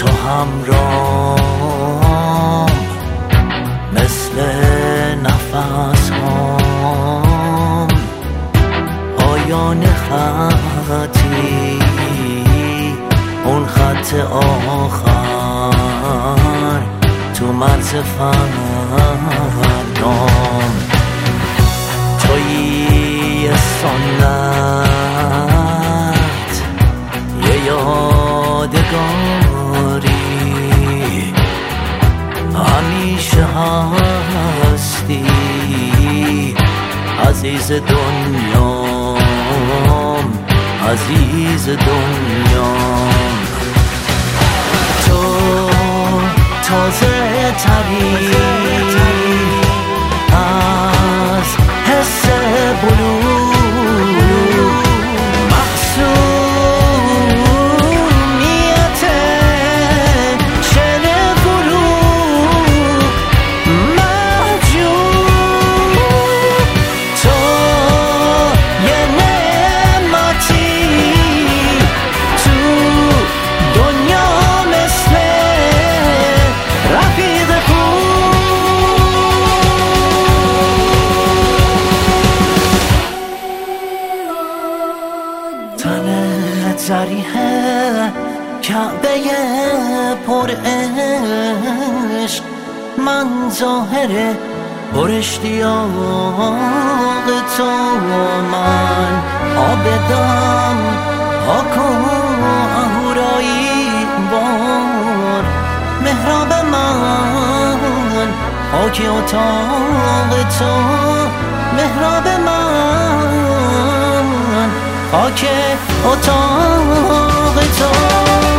تو همرام مثل نفس هام، پایان خطی اون خط آخر تو مرز فردام، تویی سنت یه یادگاری، همیشه هستی عزیز دنیام، عزیز دنیام. تو تازه تری از حس بلور، محسومیت شل غروب محجوب. تو یه نعمتی تو دنیا مثل رفیق تنت زریحه کعبه پر عشق، من ظاهر پر اشتیاق تو، من آبدم پاک و اهورایی بار، محراب من خاک اتاق تو، محراب من خاک اتاق تو.